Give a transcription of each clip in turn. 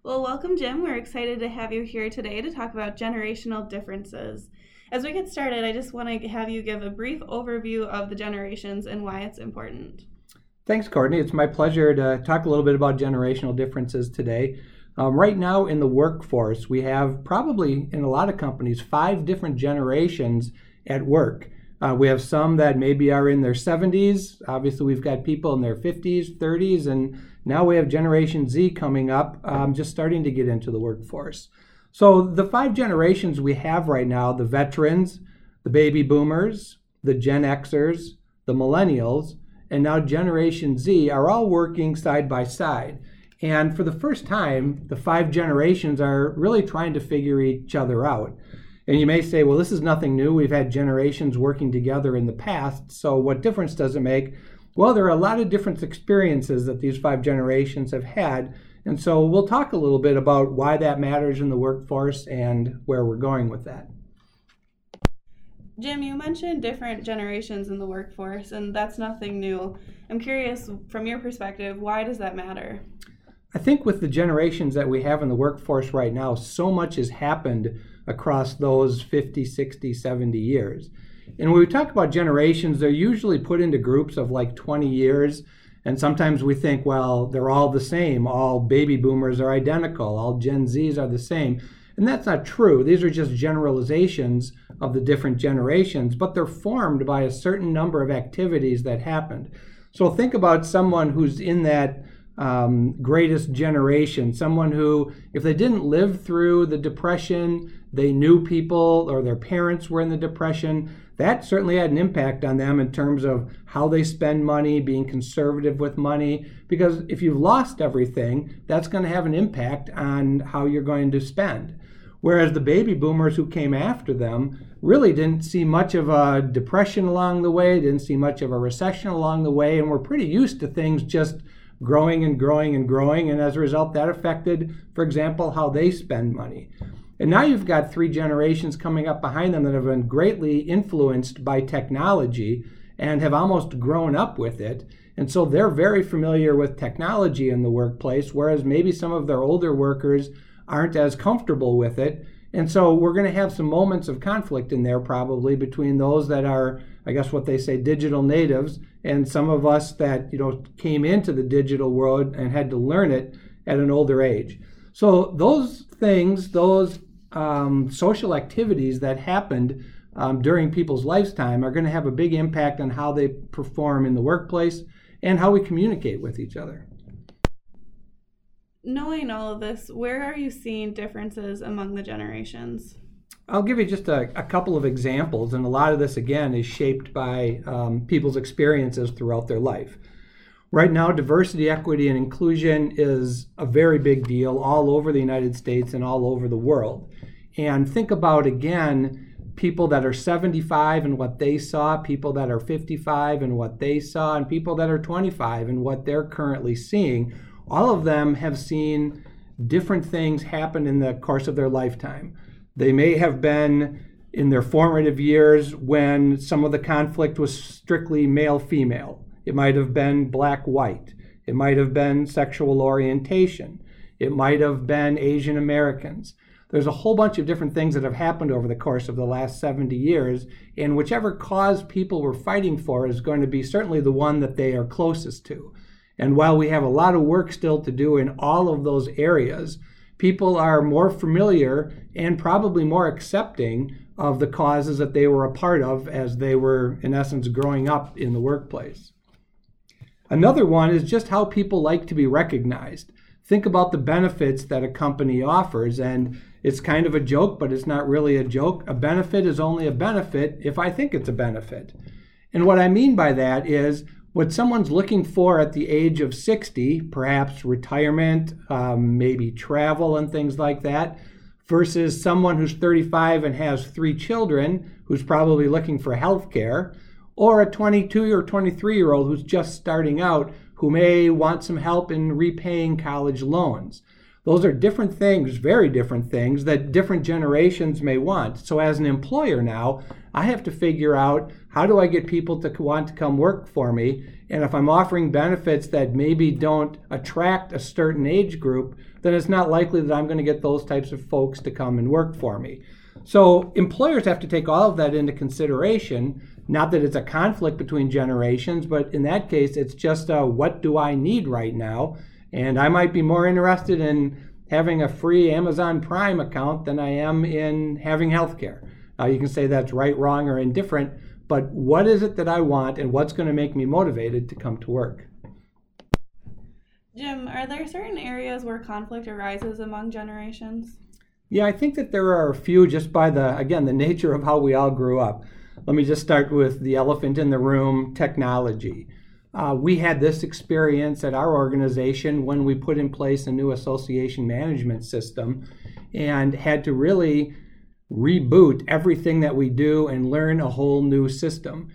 Well, welcome, Jim. We're excited to have you here today to talk about generational differences. As we get started, I just want to have you give a brief overview of the generations and why it's important. Thanks, Courtney. It's my pleasure to talk a little bit about generational differences today. Right now in the workforce, we have probably in a lot of companies 5 different generations at work. We have some that maybe are in their 70s. Obviously, we've got people in their 50s, 30s, and now we have Generation Z coming up, just starting to get into the workforce. So the 5 generations we have right now, the veterans, the baby boomers, the Gen Xers, the millennials, and now Generation Z are all working side by side. And for the first time, the 5 generations are really trying to figure each other out. And you may say, well, this is nothing new. We've had generations working together in the past, so what difference does it make? Well, there are a lot of different experiences that these 5 generations have had, and so we'll talk a little bit about why that matters in the workforce and where we're going with that. Jim, you mentioned different generations in the workforce, and that's nothing new. I'm curious, from your perspective, why does that matter? I think with the generations that we have in the workforce right now, so much has happened across those 50, 60, 70 years. And when we talk about generations, they're usually put into groups of like 20 years. And sometimes we think, well, they're all the same. All baby boomers are identical. All Gen Zs are the same. And that's not true. These are just generalizations of the different generations, but they're formed by a certain number of activities that happened. So think about someone who's in that greatest generation, someone who, if they didn't live through the Depression, they knew people or their parents were in the Depression, that certainly had an impact on them in terms of how they spend money, being conservative with money, because if you've lost everything, that's going to have an impact on how you're going to spend. Whereas the baby boomers who came after them really didn't see much of a depression along the way, didn't see much of a recession along the way, and were pretty used to things just growing and growing and growing, and as a result, that affected, for example, how they spend money. And now you've got 3 generations coming up behind them that have been greatly influenced by technology and have almost grown up with it. And so they're very familiar with technology in the workplace, whereas maybe some of their older workers aren't as comfortable with it. And so we're going to have some moments of conflict in there probably between those that are, I guess what they say, digital natives, and some of us that, came into the digital world and had to learn it at an older age. So those things, those social activities that happened during people's lifetime are going to have a big impact on how they perform in the workplace and how we communicate with each other. Knowing all of this, where are you seeing differences among the generations? I'll give you just a couple of examples, and a lot of this, again, is shaped by people's experiences throughout their life. Right now, diversity, equity, and inclusion is a very big deal all over the United States and all over the world. And think about, again, people that are 75 and what they saw, people that are 55 and what they saw, and people that are 25 and what they're currently seeing. All of them have seen different things happen in the course of their lifetime. They may have been in their formative years when some of the conflict was strictly male-female. It might have been black-white. It might have been sexual orientation. It might have been Asian Americans. There's a whole bunch of different things that have happened over the course of the last 70 years, and whichever cause people were fighting for is going to be certainly the one that they are closest to. And while we have a lot of work still to do in all of those areas, people are more familiar and probably more accepting of the causes that they were a part of as they were, in essence, growing up in the workplace. Another one is just how people like to be recognized. Think about the benefits that a company offers, and it's kind of a joke, but it's not really a joke. A benefit is only a benefit if I think it's a benefit. And what I mean by that is what someone's looking for at the age of 60, perhaps retirement, maybe travel and things like that, versus someone who's 35 and has 3 children who's probably looking for health care, or a 22 or 23-year-old who's just starting out who may want some help in repaying college loans. Those are different things, very different things that different generations may want. So as an employer now, I have to figure out, how do I get people to want to come work for me? And if I'm offering benefits that maybe don't attract a certain age group, then it's not likely that I'm going to get those types of folks to come and work for me. So employers have to take all of that into consideration. Not that it's a conflict between generations, but in that case, it's just what do I need right now? And I might be more interested in having a free Amazon Prime account than I am in having healthcare. You can say that's right, wrong, or indifferent, but what is it that I want and what's going to make me motivated to come to work? Jim, are there certain areas where conflict arises among generations? Yeah, I think that there are a few just by the nature of how we all grew up. Let me just start with the elephant in the room, technology. We had this experience at our organization when we put in place a new association management system and had to really reboot everything that we do and learn a whole new system.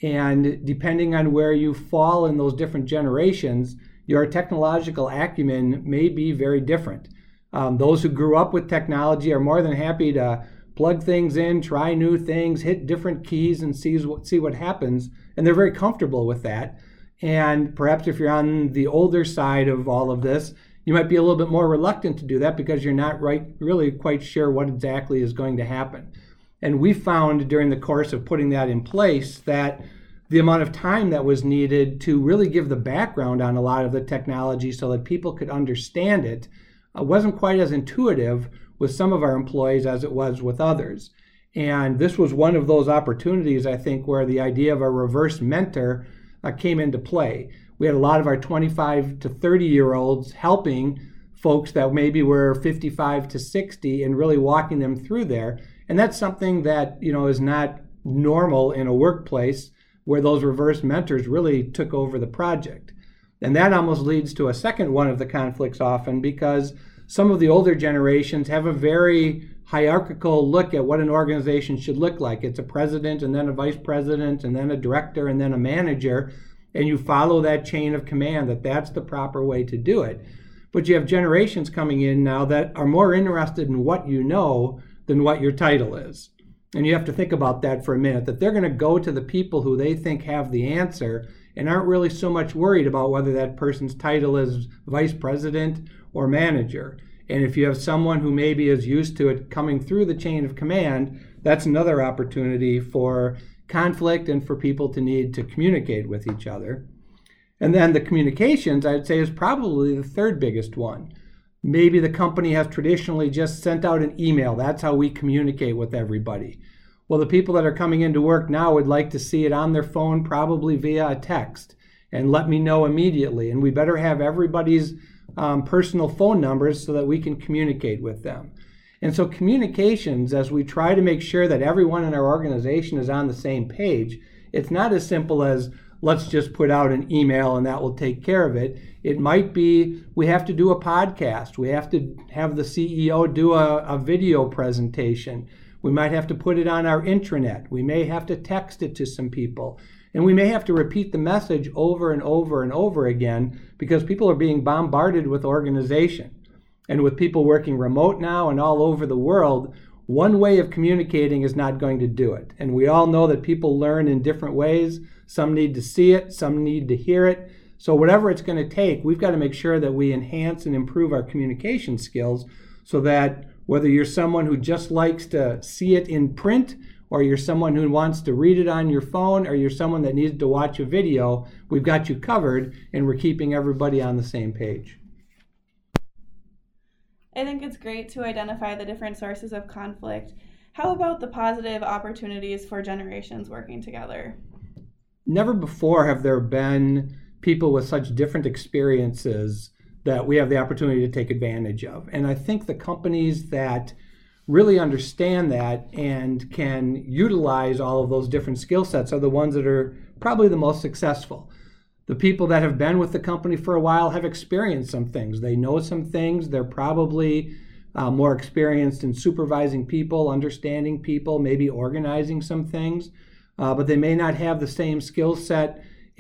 And depending on where you fall in those different generations, your technological acumen may be very different. Those who grew up with technology are more than happy to plug things in, try new things, hit different keys and see what happens. And they're very comfortable with that. And perhaps if you're on the older side of all of this, you might be a little bit more reluctant to do that because you're not really quite sure what exactly is going to happen. And we found during the course of putting that in place that the amount of time that was needed to really give the background on a lot of the technology so that people could understand it wasn't quite as intuitive with some of our employees as it was with others. And this was one of those opportunities, I think, where the idea of a reverse mentor came into play. We had a lot of our 25 to 30-year-olds helping folks that maybe were 55 to 60 and really walking them through there. And that's something that, is not normal in a workplace where those reverse mentors really took over the project. And that almost leads to a second one of the conflicts often, because some of the older generations have a very hierarchical look at what an organization should look like. It's a president and then a vice president and then a director and then a manager. And you follow that chain of command, that's the proper way to do it. But you have generations coming in now that are more interested in what you know than what your title is. And you have to think about that for a minute, that they're going to go to the people who they think have the answer and aren't really so much worried about whether that person's title is vice president or manager. And if you have someone who maybe is used to it coming through the chain of command, that's another opportunity for conflict and for people to need to communicate with each other. And then the communications, I'd say, is probably the third biggest one. Maybe the company has traditionally just sent out an email. That's how we communicate with everybody. Well, the people that are coming into work now would like to see it on their phone, probably via a text, and let me know immediately. And we better have everybody's personal phone numbers so that we can communicate with them. And so communications, as we try to make sure that everyone in our organization is on the same page, it's not as simple as let's just put out an email and that will take care of it. It might be we have to do a podcast. We have to have the CEO do a video presentation. We might have to put it on our intranet. We may have to text it to some people. And we may have to repeat the message over and over and over again because people are being bombarded with organization. And with people working remote now and all over the world, one way of communicating is not going to do it. And we all know that people learn in different ways. Some need to see it, some need to hear it. So whatever it's going to take, we've got to make sure that we enhance and improve our communication skills so that whether you're someone who just likes to see it in print, or you're someone who wants to read it on your phone, or you're someone that needs to watch a video, we've got you covered and we're keeping everybody on the same page. I think it's great to identify the different sources of conflict. How about the positive opportunities for generations working together? Never before have there been people with such different experiences that we have the opportunity to take advantage of. And I think the companies that really understand that and can utilize all of those different skill sets are the ones that are probably the most successful. The people that have been with the company for a while have experienced some things. They know some things. They're probably more experienced in supervising people, understanding people, maybe organizing some things, but they may not have the same skill set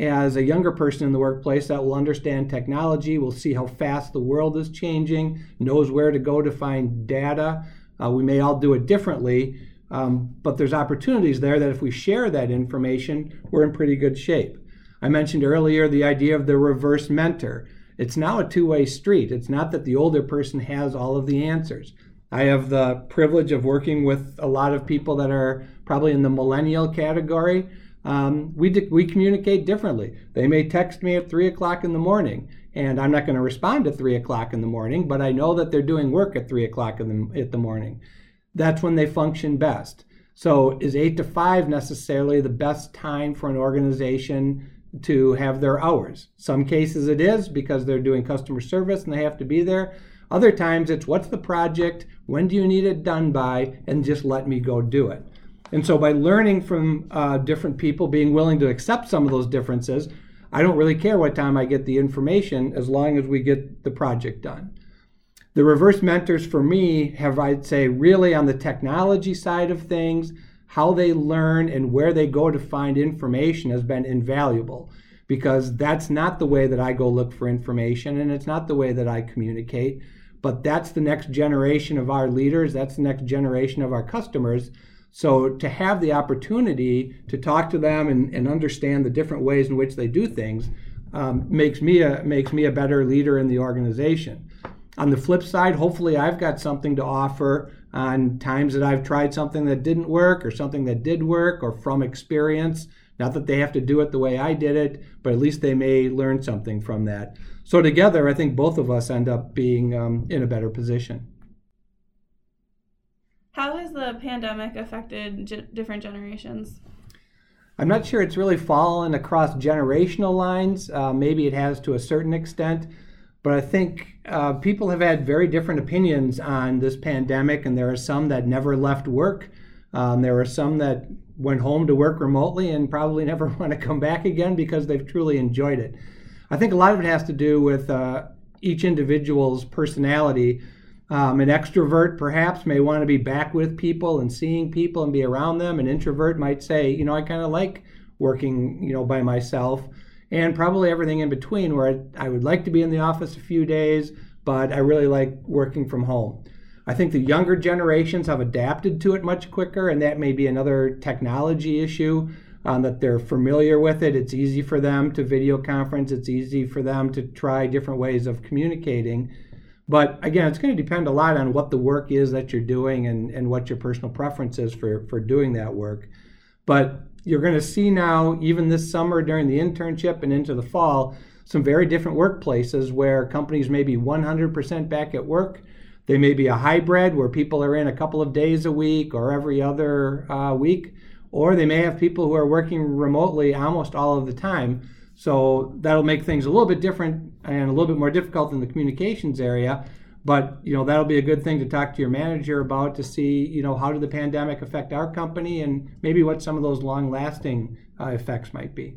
as a younger person in the workplace that will understand technology, will see how fast the world is changing, knows where to go to find data. We may all do it differently, but there's opportunities there that if we share that information, we're in pretty good shape. I mentioned earlier the idea of the reverse mentor. It's now a two-way street. It's not that the older person has all of the answers. I have the privilege of working with a lot of people that are probably in the millennial category. We communicate differently. They may text me at 3 o'clock in the morning, and I'm not going to respond at 3 o'clock in the morning, but I know that they're doing work at 3 o'clock in the morning. That's when they function best. So is 8 to 5 necessarily the best time for an organization to have their hours? Some cases it is because they're doing customer service and they have to be there. Other times it's what's the project, when do you need it done by, and just let me go do it. And so by learning from different people, being willing to accept some of those differences, I don't really care what time I get the information as long as we get the project done. The reverse mentors for me have, I'd say, really on the technology side of things, how they learn and where they go to find information has been invaluable, because that's not the way that I go look for information, and it's not the way that I communicate, but that's the next generation of our leaders, that's the next generation of our customers. So to have the opportunity to talk to them and understand the different ways in which they do things makes me a better leader in the organization. On the flip side, hopefully I've got something to offer on times that I've tried something that didn't work or something that did work, or from experience. Not that they have to do it the way I did it, but at least they may learn something from that. So together, I think both of us end up being in a better position. How has the pandemic affected different generations? I'm not sure it's really fallen across generational lines. Maybe it has to a certain extent. But I think people have had very different opinions on this pandemic, and there are some that never left work. There are some that went home to work remotely and probably never want to come back again because they've truly enjoyed it. I think a lot of it has to do with each individual's personality. An extrovert perhaps may want to be back with people and seeing people and be around them. An introvert might say, I kind of like working, by myself. And probably everything in between, where I would like to be in the office a few days, but I really like working from home. I think the younger generations have adapted to it much quicker, and that may be another technology issue, that they're familiar with it. It's easy for them to video conference. It's easy for them to try different ways of communicating. But again, it's going to depend a lot on what the work is that you're doing and what your personal preference is for doing that work. But you're going to see now, even this summer during the internship and into the fall, some very different workplaces where companies may be 100% back at work. They may be a hybrid where people are in a couple of days a week or every other week, or they may have people who are working remotely almost all of the time. So that'll make things a little bit different and a little bit more difficult in the communications area. But that'll be a good thing to talk to your manager about, to see how did the pandemic affect our company, and maybe what some of those long-lasting effects might be.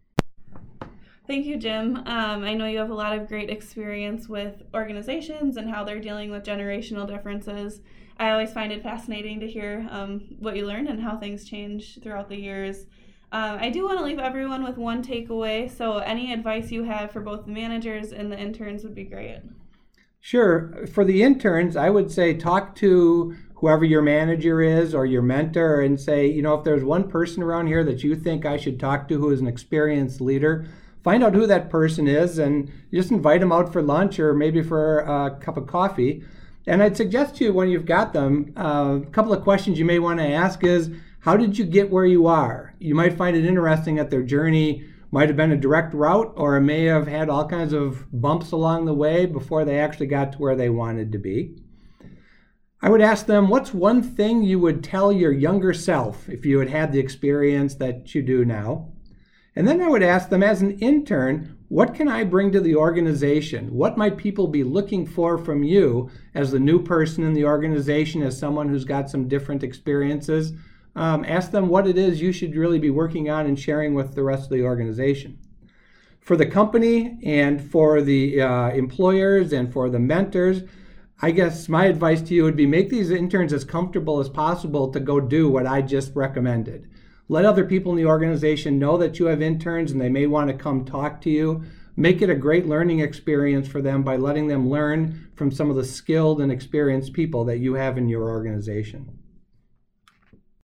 Thank you, Jim. I know you have a lot of great experience with organizations and how they're dealing with generational differences. I always find it fascinating to hear what you learn and how things change throughout the years. I do want to leave everyone with one takeaway, so any advice you have for both the managers and the interns would be great. Sure. For the interns, I would say talk to whoever your manager is or your mentor and say, if there's one person around here that you think I should talk to who is an experienced leader, find out who that person is and just invite them out for lunch or maybe for a cup of coffee. And I'd suggest to you, when you've got them, a couple of questions you may want to ask is, how did you get where you are? You might find it interesting that their journey might have been a direct route, or it may have had all kinds of bumps along the way before they actually got to where they wanted to be. I would ask them, what's one thing you would tell your younger self if you had had the experience that you do now? And then I would ask them, as an intern, what can I bring to the organization? What might people be looking for from you as the new person in the organization, as someone who's got some different experiences? Ask them what it is you should really be working on and sharing with the rest of the organization. For the company and for the employers and for the mentors, I guess my advice to you would be make these interns as comfortable as possible to go do what I just recommended. Let other people in the organization know that you have interns and they may want to come talk to you. Make it a great learning experience for them by letting them learn from some of the skilled and experienced people that you have in your organization.